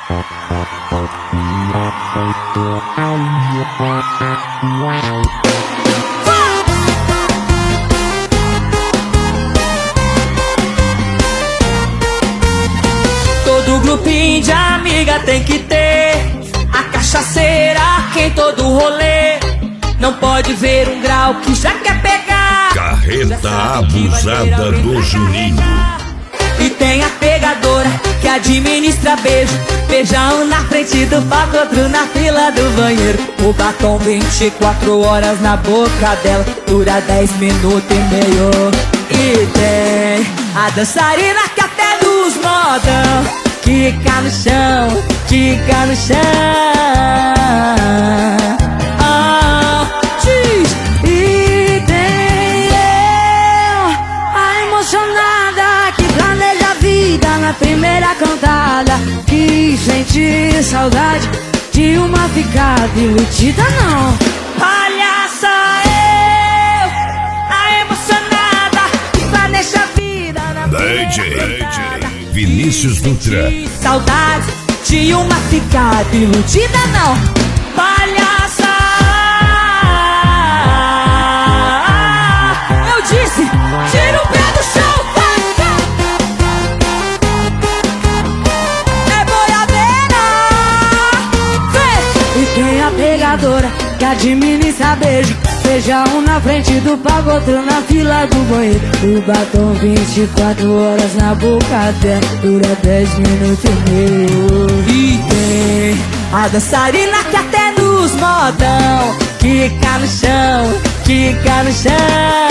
Todo grupinho de amiga tem que ter a cachaceira que em todo rolê não pode ver um grau que já quer pegar. Carreta abusada do Juninho. E tem a pegadora que administra beijo, beijão na frente do palco, outro na fila do banheiro. O batom 24 horas na boca dela dura 10 minutos e meio. E tem a dançarina que até nos modão quica no chão, quica no chão. Diz. E tem eu, a emocionada que planeja a vida na primeira cantada, que sente saudade de uma ficada iludida não. Olha só eu, a emocionada que planeja a vida na primeira cantada, Vinícius Dutra. saudade de uma ficada iludida não. Olha só, eu disse, tira o pé do chão, vai. É boiadeira, vem. E tem a pegadora que administra beijo, beijão na frente do palco, outro na fila do banheiro. O batom 24 horas na boca dela dura 10 minutos e meio. E tem a dançarina que até nos modão quica no chão, quica no chão.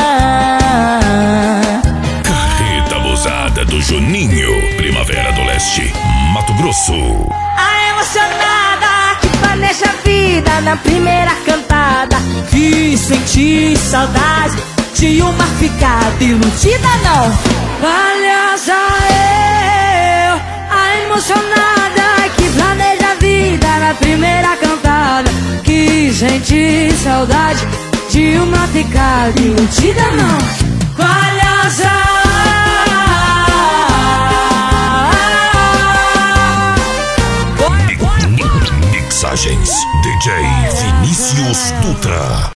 Carreta abusada do Juninho. Primavera do Leste, Mato Grosso. A emocionada que planeja a vida na primeira cantada, que senti saudade de uma ficada iludida não. Olha só eu, a emocionada que planeja a vida na primeira cantada, que senti saudade de uma ficada iludida não. Olha só. Mixagens DJ Vinícius Dutra.